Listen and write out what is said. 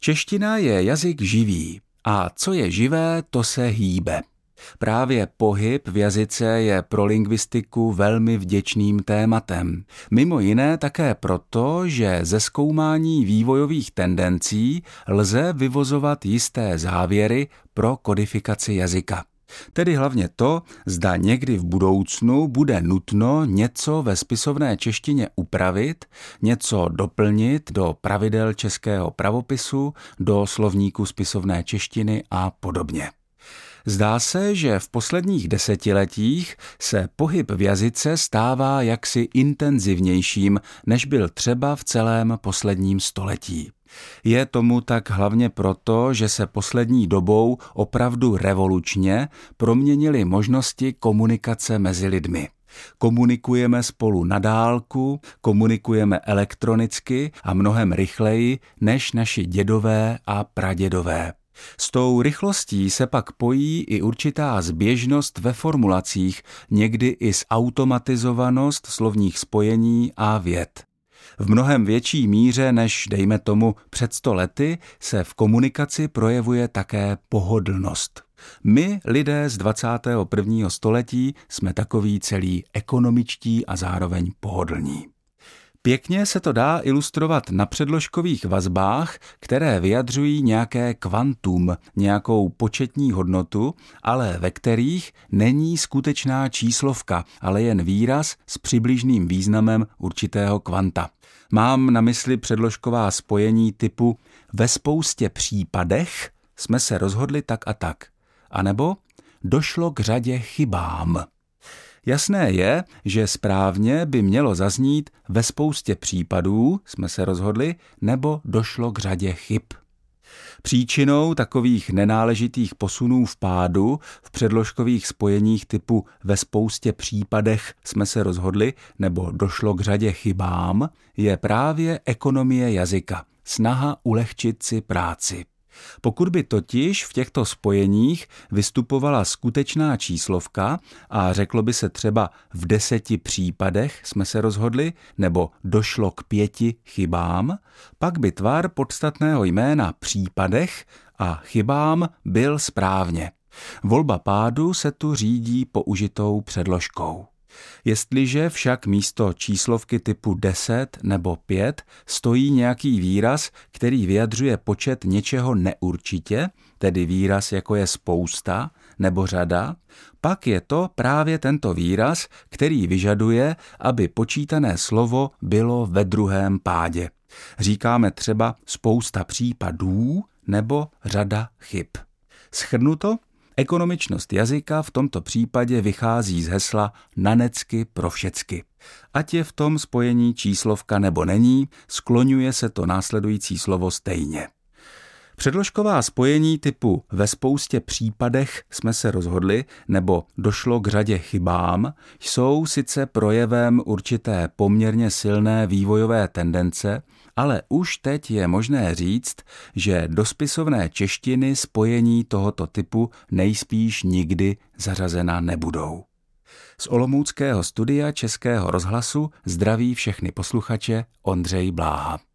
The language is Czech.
Čeština je jazyk živý a co je živé, to se hýbe. Právě pohyb v jazyce je pro lingvistiku velmi vděčným tématem. Mimo jiné také proto, že ze zkoumání vývojových tendencí lze vyvozovat jisté závěry pro kodifikaci jazyka. Tedy hlavně to, zda někdy v budoucnu bude nutno něco ve spisovné češtině upravit, něco doplnit do pravidel českého pravopisu, do slovníku spisovné češtiny a podobně. Zdá se, že v posledních desetiletích se pohyb v jazyce stává jaksi intenzivnějším, než byl třeba v celém posledním století. Je tomu tak hlavně proto, že se poslední dobou opravdu revolučně proměnily možnosti komunikace mezi lidmi. Komunikujeme spolu na dálku, komunikujeme elektronicky a mnohem rychleji než naši dědové a pradědové. S tou rychlostí se pak pojí i určitá zběžnost ve formulacích, někdy i zautomatizovanost slovních spojení a vět. V mnohem větší míře než, dejme tomu, před 100 lety se v komunikaci projevuje také pohodlnost. My, lidé z 21. století, jsme takoví celí ekonomičtí a zároveň pohodlní. Pěkně se to dá ilustrovat na předložkových vazbách, které vyjadřují nějaké kvantum, nějakou početní hodnotu, ale ve kterých není skutečná číslovka, ale jen výraz s přibližným významem určitého kvanta. Mám na mysli předložková spojení typu ve spoustě případech jsme se rozhodli tak a tak, anebo došlo k řadě chybám. Jasné je, že správně by mělo zaznít ve spoustě případů jsme se rozhodli, nebo došlo k řadě chyb. Příčinou takových nenáležitých posunů v pádu v předložkových spojeních typu ve spoustě případech jsme se rozhodli, nebo došlo k řadě chybám, je právě ekonomie jazyka, snaha ulehčit si práci. Pokud by totiž v těchto spojeních vystupovala skutečná číslovka a řeklo by se třeba v 10 případech jsme se rozhodli, nebo došlo k 5 chybám, pak by tvar podstatného jména případech a chybám byl správně. Volba pádu se tu řídí použitou předložkou. Jestliže však místo číslovky typu 10 nebo 5 stojí nějaký výraz, který vyjadřuje počet něčeho neurčitě, tedy výraz jako je spousta nebo řada, pak je to právě tento výraz, který vyžaduje, aby počítané slovo bylo ve druhém pádě. Říkáme třeba spousta případů nebo řada chyb. Shrnuto? Ekonomičnost jazyka v tomto případě vychází z hesla nanecky pro všecky. Ať je v tom spojení číslovka nebo není, skloňuje se to následující slovo stejně. Předložková spojení typu ve spoustě případech jsme se rozhodli nebo došlo k řadě chybám jsou sice projevem určité poměrně silné vývojové tendence, ale už teď je možné říct, že do spisovné češtiny spojení tohoto typu nejspíš nikdy zařazena nebudou. Z olomouckého studia Českého rozhlasu zdraví všechny posluchače Ondřej Bláha.